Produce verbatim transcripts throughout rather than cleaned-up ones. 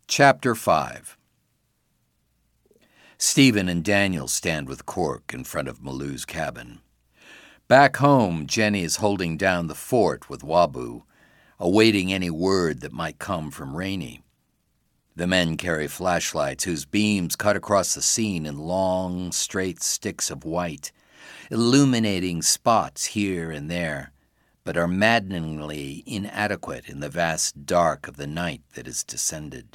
Chapter five. Stephen and Daniel stand with Cork in front of Malou's cabin. Back home, Jenny is holding down the fort with Wabu, awaiting any word that might come from Rainey. The men carry flashlights whose beams cut across the scene in long, straight sticks of white, illuminating spots here and there, but are maddeningly inadequate in the vast dark of the night that has descended.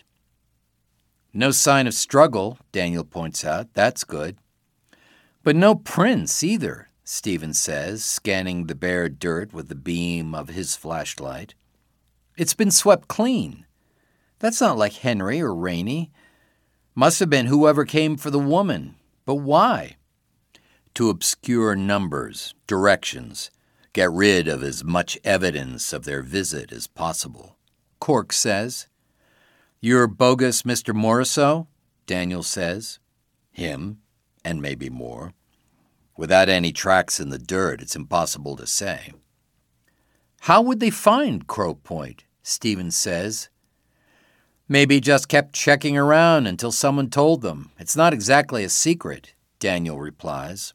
No sign of struggle, Daniel points out. That's good. But no prints either, Stephen says, scanning the bare dirt with the beam of his flashlight. It's been swept clean. That's not like Henry or Rainey. Must have been whoever came for the woman. But why? To obscure numbers, directions, get rid of as much evidence of their visit as possible. Cork says. You're bogus Mister Morisot, Daniel says. Him, and maybe more. Without any tracks in the dirt, it's impossible to say. How would they find Crow Point? Stephen says. Maybe just kept checking around until someone told them. It's not exactly a secret, Daniel replies.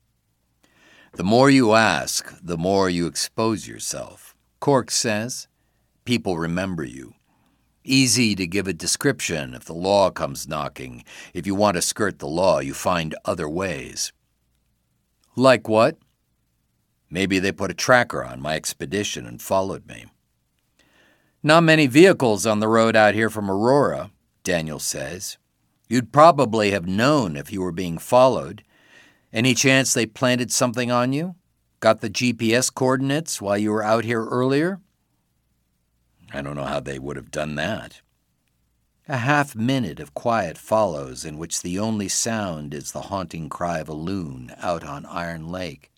The more you ask, the more you expose yourself, Cork says. People remember you. Easy to give a description if the law comes knocking. If you want to skirt the law, you find other ways. Like what? Maybe they put a tracker on my expedition and followed me. Not many vehicles on the road out here from Aurora, Daniel says. You'd probably have known if you were being followed. Any chance they planted something on you? Got the G P S coordinates while you were out here earlier? I don't know how they would have done that. A half minute of quiet follows in which the only sound is the haunting cry of a loon out on Iron Lake.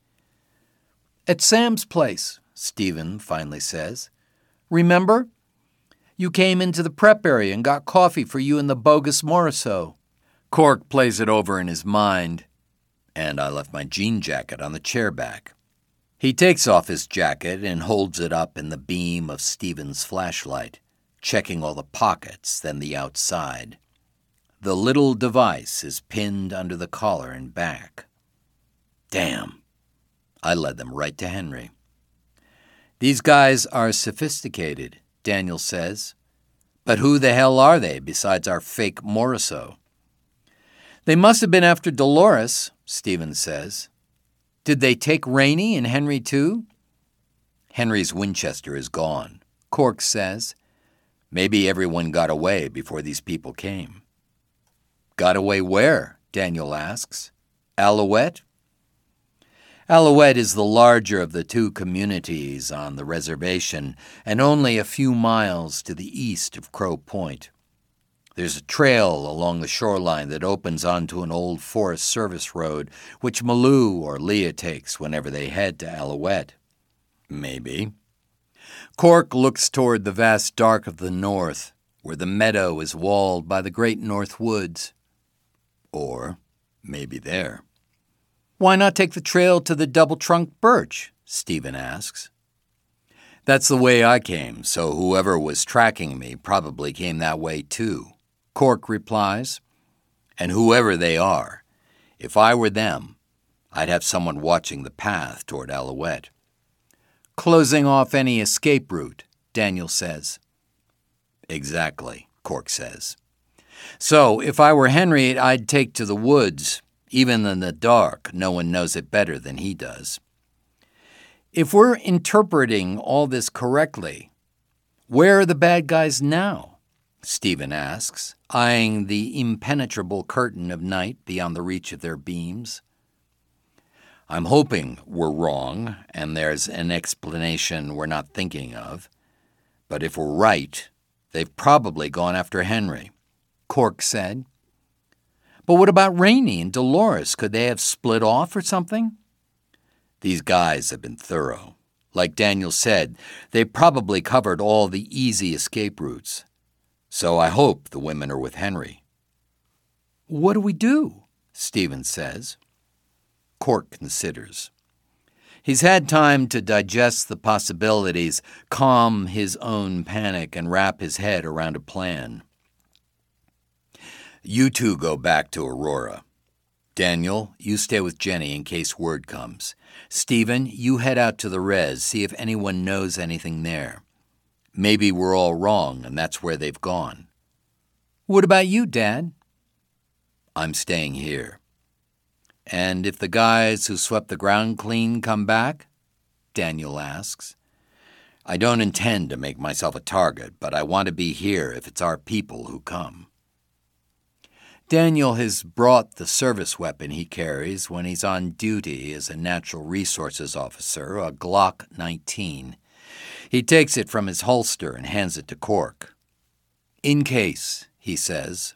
At Sam's place, Stephen finally says. Remember? You came into the prep area and got coffee for you and the bogus Morisot. Cork plays it over in his mind. And I left my jean jacket on the chair back. He takes off his jacket and holds it up in the beam of Stephen's flashlight, checking all the pockets, then the outside. The little device is pinned under the collar and back. Damn. I led them right to Henry. These guys are sophisticated, Daniel says. But who the hell are they besides our fake Morisot? They must have been after Dolores, Stephen says. Did they take Rainey and Henry too? Henry's Winchester is gone, Cork says. Maybe everyone got away before these people came. Got away where? Daniel asks. Alouette? Alouette is the larger of the two communities on the reservation and only a few miles to the east of Crow Point. There's a trail along the shoreline that opens onto an old Forest Service road, which Malou or Leah takes whenever they head to Alouette. Maybe. Cork looks toward the vast dark of the north, where the meadow is walled by the great north woods. Or maybe there. Why not take the trail to the double-trunk birch? Stephen asks. That's the way I came, so whoever was tracking me probably came that way too. Cork replies, and whoever they are, if I were them, I'd have someone watching the path toward Alouette. Closing off any escape route, Daniel says. Exactly, Cork says. So, if I were Henry, I'd take to the woods. Even in the dark, no one knows it better than he does. If we're interpreting all this correctly, where are the bad guys now? Stephen asks, eyeing the impenetrable curtain of night beyond the reach of their beams. I'm hoping we're wrong, and there's an explanation we're not thinking of. But if we're right, they've probably gone after Henry, Cork said. But what about Rainey and Dolores? Could they have split off or something? These guys have been thorough. Like Daniel said, they probably covered all the easy escape routes. So I hope the women are with Henry. What do we do? Stephen says. Cork considers. He's had time to digest the possibilities, calm his own panic, and wrap his head around a plan. You two go back to Aurora. Daniel, you stay with Jenny in case word comes. Stephen, you head out to the res, see if anyone knows anything there. Maybe we're all wrong and that's where they've gone. What about you, Dad? I'm staying here. And if the guys who swept the ground clean come back? Daniel asks. I don't intend to make myself a target, but I want to be here if it's our people who come. Daniel has brought the service weapon he carries when he's on duty as a natural resources officer, a Glock nineteen. He takes it from his holster and hands it to Cork. In case, he says.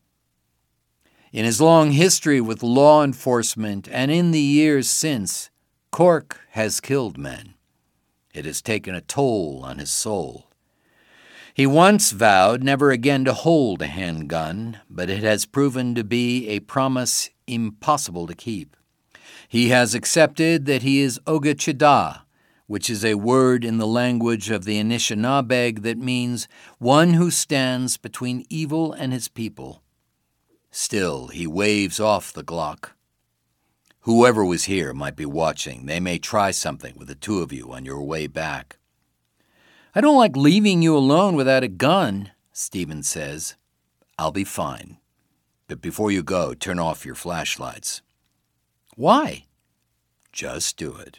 In his long history with law enforcement and in the years since, Cork has killed men. It has taken a toll on his soul. He once vowed never again to hold a handgun, but it has proven to be a promise impossible to keep. He has accepted that he is Ogechida, which is a word in the language of the Anishinaabe that means one who stands between evil and his people. Still, he waves off the Glock. Whoever was here might be watching. They may try something with the two of you on your way back. I don't like leaving you alone without a gun, Stephen says. I'll be fine. But before you go, turn off your flashlights. Why? Just do it.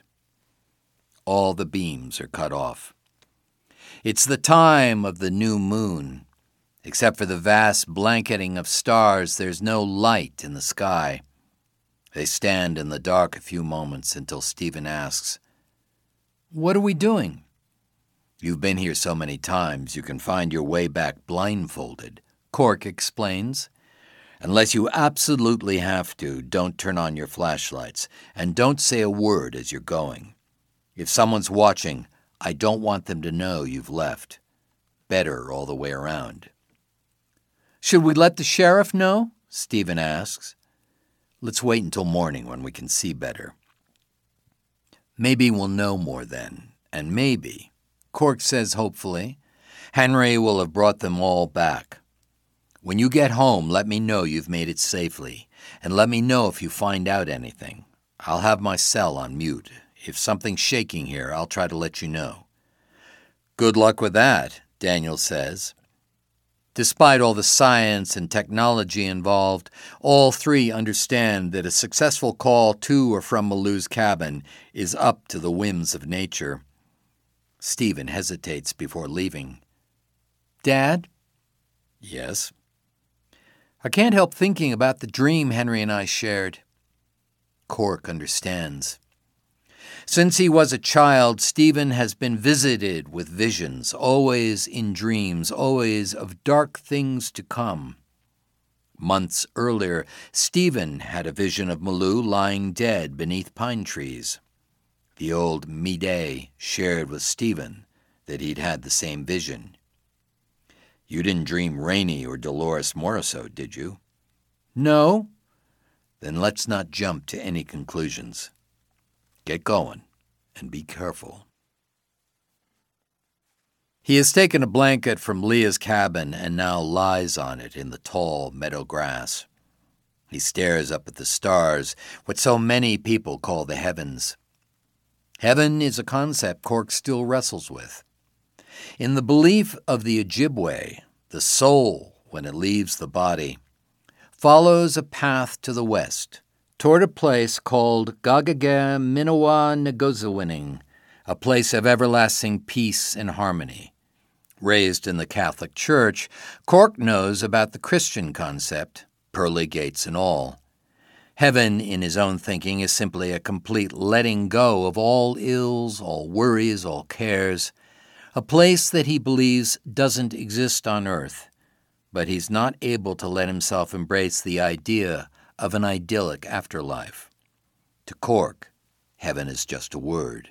All the beams are cut off. It's the time of the new moon. Except for the vast blanketing of stars, there's no light in the sky. They stand in the dark a few moments until Stephen asks, What are we doing? You've been here so many times you can find your way back blindfolded, Cork explains. Unless you absolutely have to, don't turn on your flashlights, and don't say a word as you're going. If someone's watching, I don't want them to know you've left. Better all the way around. Should we let the sheriff know? Stephen asks. Let's wait until morning when we can see better. Maybe we'll know more then, and maybe, Cork says hopefully, Henry will have brought them all back. When you get home, let me know you've made it safely, and let me know if you find out anything. I'll have my cell on mute. If something's shaking here, I'll try to let you know. Good luck with that, Daniel says. Despite all the science and technology involved, all three understand that a successful call to or from Malou's cabin is up to the whims of nature. Stephen hesitates before leaving. Dad? Yes? I can't help thinking about the dream Henry and I shared. Cork understands. Since he was a child, Stephen has been visited with visions, always in dreams, always of dark things to come. Months earlier, Stephen had a vision of Malou lying dead beneath pine trees. The old Mide shared with Stephen that he'd had the same vision. You didn't dream Rainey or Dolores Morisot, did you? No. Then let's not jump to any conclusions. Get going, and be careful. He has taken a blanket from Leah's cabin and now lies on it in the tall meadow grass. He stares up at the stars, what so many people call the heavens. Heaven is a concept Cork still wrestles with. In the belief of the Ojibwe, the soul, when it leaves the body, follows a path to the west, toward a place called Gagageh Minowa Negozawinning, a place of everlasting peace and harmony. Raised in the Catholic Church, Cork knows about the Christian concept, pearly gates and all. Heaven, in his own thinking, is simply a complete letting go of all ills, all worries, all cares, a place that he believes doesn't exist on earth, but he's not able to let himself embrace the idea of an idyllic afterlife. To Cork, heaven is just a word.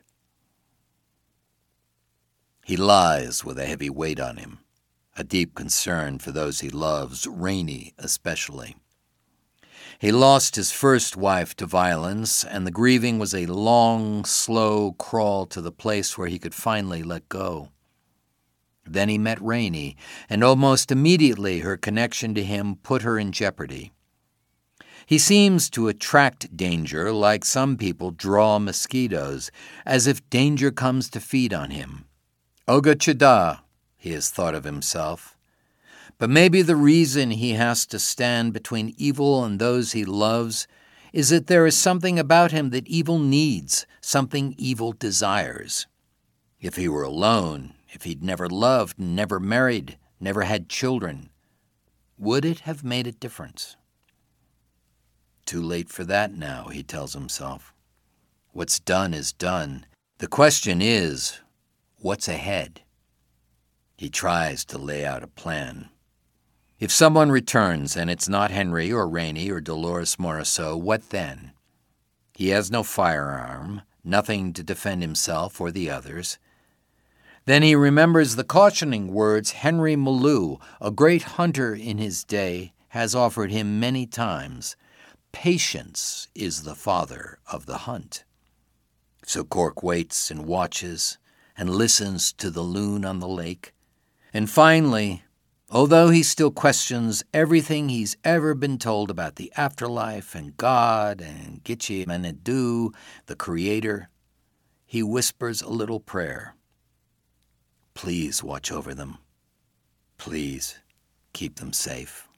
He lies with a heavy weight on him, a deep concern for those he loves, Rainey especially. He lost his first wife to violence, and the grieving was a long, slow crawl to the place where he could finally let go. Then he met Rainey, and almost immediately her connection to him put her in jeopardy. He seems to attract danger like some people draw mosquitoes, as if danger comes to feed on him. Oga Chida, he has thought of himself. But maybe the reason he has to stand between evil and those he loves is that there is something about him that evil needs, something evil desires. If he were alone, if he'd never loved, never married, never had children, would it have made a difference? Too late for that now, he tells himself. What's done is done. The question is, what's ahead? He tries to lay out a plan. If someone returns and it's not Henry or Rainey or Dolores Morisot, what then? He has no firearm, nothing to defend himself or the others. Then he remembers the cautioning words Henry Malou, a great hunter in his day, has offered him many times. Patience is the father of the hunt. So Cork waits and watches and listens to the loon on the lake. And finally, although he still questions everything he's ever been told about the afterlife and God and Gitche Manidou, the Creator, he whispers a little prayer. Please watch over them. Please keep them safe.